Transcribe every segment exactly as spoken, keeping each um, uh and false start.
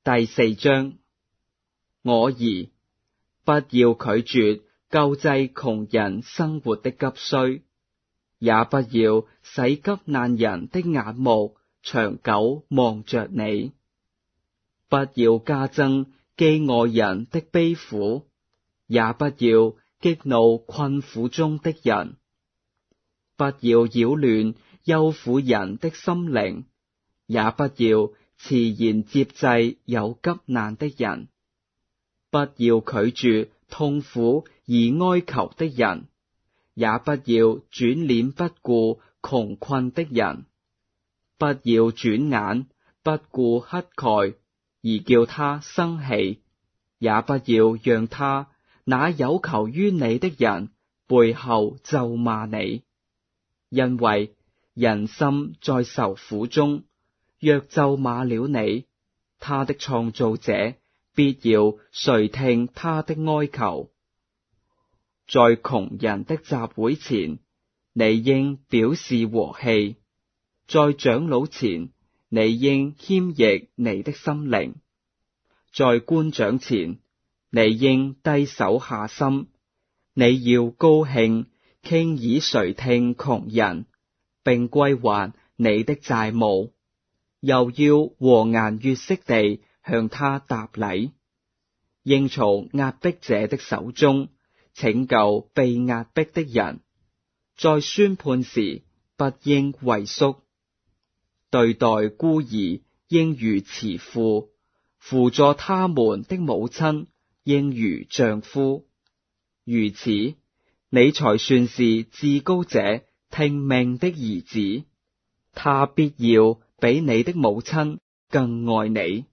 第四章，我兒，不要拒絕救濟窮人生活的急需，也不要使急難人的眼目長久望着你。不要加增飢餓人的悲苦，也不要激怒困苦中的人。不要擾亂憂苦人的心靈，也不要遲延接濟有急難的人。不要拒絕痛苦而哀求的人，也不要轉臉不顧窮困的人。不要轉眼不顧乞丐而叫他生氣，也不要讓他那有求於你的人背後咒罵你。因為人心在愁苦中，若咒罵了你，他的創造者必要垂聽他的哀求。在窮人的集會前，你應表示和氣；在長老前，你應謙抑你的心靈；在官長前，你應低手下心。你要高興，傾耳垂聽窮人，並歸還你的債務，又要和顏悅色地向他答禮，應從壓迫者的手中拯救被壓迫的人。在宣判時不應畏縮，對待孤兒應如慈父，扶助他們的母親應如丈夫。如此，你才算是至高者聽命的兒子，他必要比你的母親更愛你。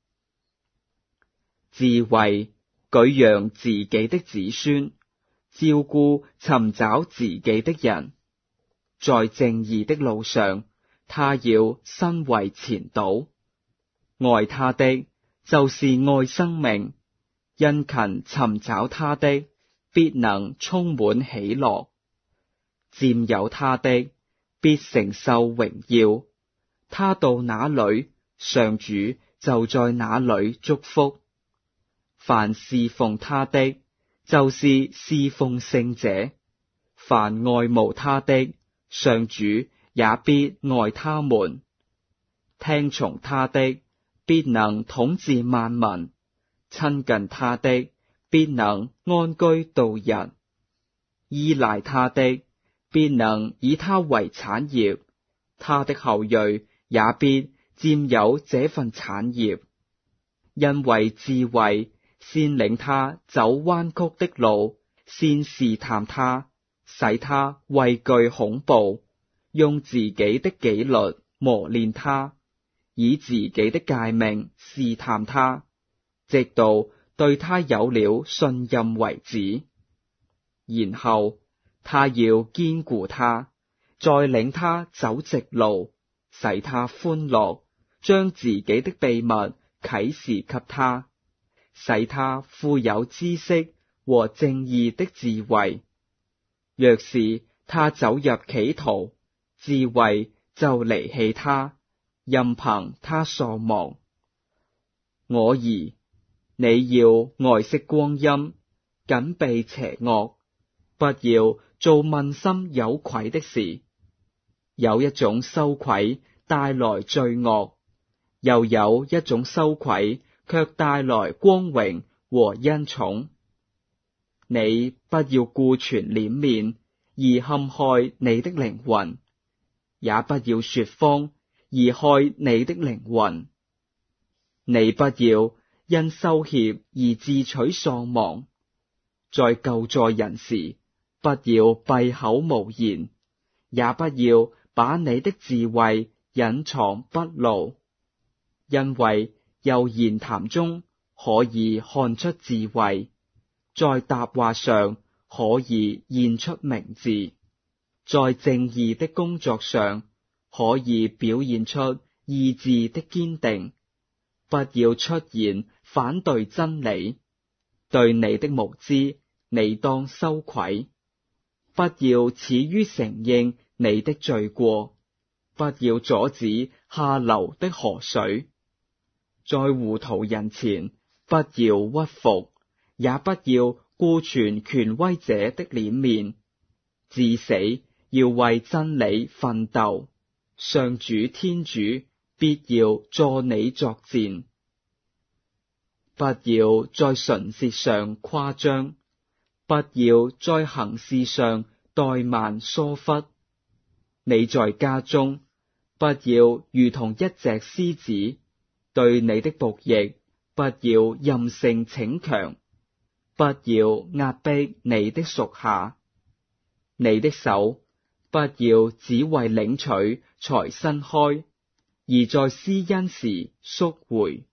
智慧舉揚自己的子孫，照顧尋找自己的人，在正義的路上，他要身為前導。愛他的，就是愛生命，殷勤尋找他的，必能充滿喜樂。佔有他的，必承受榮耀。他到哪裏，上主就在哪裏祝福。凡侍奉他的，就是侍奉聖者；凡愛慕他的，上主也必愛他們。聽從他的，必能統治萬民；親近他的，必能安居度日；依賴他的，必能以他為產業，他的後裔也必佔有這份產業。因為智慧先領他走彎曲的路，先試探他，使他畏懼恐怖，用自己的紀律磨練他，以自己的誡命試探他，直到對他有了信任為止。然後他要堅固他，再領他走直路，使他歡樂，將自己的秘密啟示給他，使他富有知識和正義的智慧。若是他走入歧途，智慧就離棄他，任憑他喪亡。我兒，你要愛惜光陰，謹避邪惡，不要做問心有愧的事。有一種羞愧帶來罪惡，又有一種羞愧卻帶來光榮和恩寵。你不要顧存臉面而陷害你的靈魂，也不要說謊而害你的靈魂。你不要因羞怯而自取喪亡，在救助人時不要閉口無言，也不要把你的智慧隱藏不露，因為由言談中可以看出智慧，在答話上可以現出明智，在正義的工作上可以表現出意志的堅定。不要出言反對真理，對你的無知，你當羞愧。不要恥於承認你的罪過，不要阻止下流的河水。 在糊塗人前不要屈服，也不要顧全權威者的臉面，至死要為真理奮鬥。上主天主必要助你作戰。不要在唇舌上誇張，不要在行事上怠慢疏忽。你在家中，不要如同一隻獅子，對你的僕役不要任性逞強，不要壓迫你的屬下。你的手不要只為領取才伸開，而在施恩時縮回。